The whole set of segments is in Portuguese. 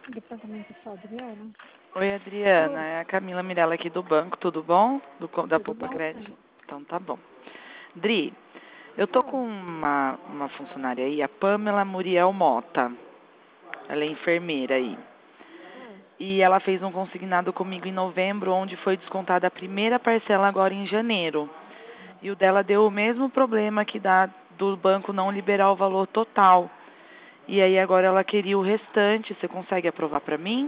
Departamento só, Adriana. Oi, Adriana. Oi, É a Camila Mirella aqui do banco. Tudo bom? Da tudo Poupa bom, Crédito? sim? Então tá bom. Dri, eu tô Ah, com uma funcionária aí, a Pamela Muriel Mota. Ela é enfermeira aí. ah, E ela fez um consignado comigo em novembro, onde foi descontada a primeira parcela agora em janeiro. E o dela deu o mesmo problema que dá do banco não liberar o valor total. E aí agora ela queria o restante. Você consegue aprovar pra mim?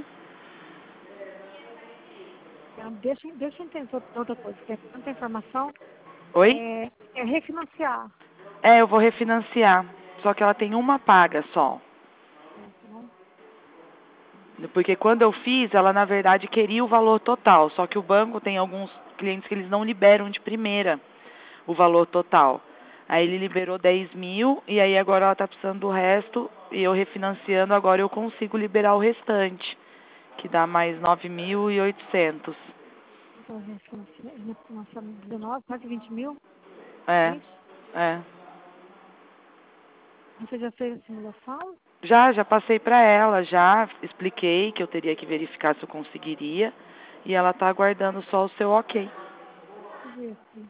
deixa eu entender outra coisa, que é tanta informação, Oi? é refinanciar. É, eu vou refinanciar. Só que ela tem uma paga só. Não? Porque quando eu fiz, ela na verdade queria o valor total. Só que o banco tem alguns clientes que eles não liberam de primeira o valor total. Aí ele liberou 10 mil e aí agora ela está precisando do resto. E eu refinanciando, agora eu consigo liberar o restante, que dá mais 9.800. Então, refinanciar 19, quase 20 mil, é É, isso? é. Você já fez a simulação? Já passei para ela, já expliquei que eu teria que verificar se eu conseguiria. E ela está aguardando só o seu ok. Deixa eu ver aqui.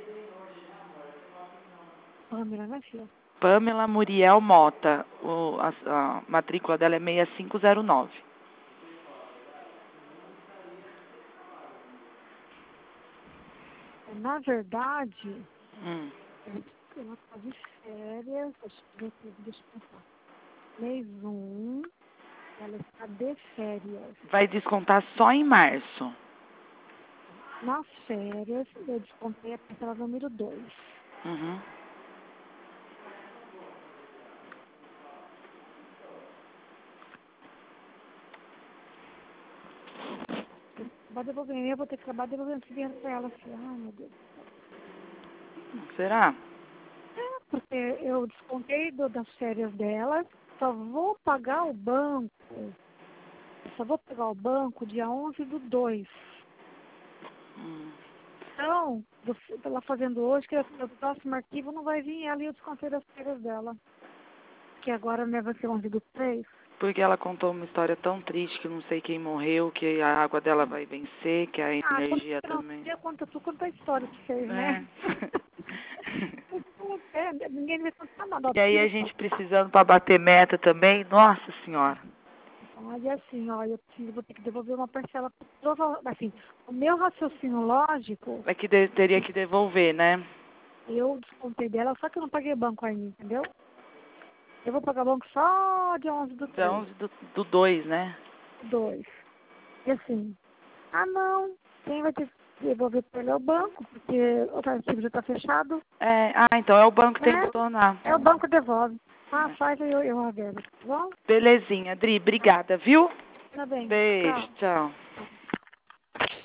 Câmera, né, filha? Pamela Muriel Mota. A matrícula dela é 6509. Na verdade, Hum. ela está de férias, deixa eu ver aqui, deixa eu pensar. Mês 1, ela está de férias. Vai descontar só em março. Nas férias, eu descontei a parcela número 2. Uhum. Vai devolver, eu vou ter que acabar devolvendo esse dinheiro para ela. Assim, ai, meu Deus. Será? É, porque eu descontei das férias dela, só vou pagar o banco, só vou pagar o banco dia 11/2. Hum. Então, ela fazendo hoje, que o próximo arquivo não vai vir ali o descontei das férias dela. Que agora né, vai ser 11/3. Porque ela contou uma história tão triste que não sei quem morreu, que a água dela vai vencer, que a Ah, quando energia você não também. dia, conta tu, conta a história que fez, né? É. Ninguém vai contar nada. E aí a gente precisando para bater meta também, nossa senhora. Olha assim, olha, vou ter que devolver uma parcela. Assim, o meu raciocínio lógico, É que teria que devolver, né? eu descontei dela, só que eu não paguei banco ainda, entendeu? Eu vou pagar banco só dia 11 do Dia 3, 11 do 2, né? 2. E assim, não, quem vai ter que devolver para ele é o banco, porque o arquivo já está fechado, É, então é o banco que tem que né? tornar. É o banco que devolve. Faz aí eu aviso, tá bom? Belezinha, Dri, obrigada, viu? Tá bem, Beijo, tchau. tchau.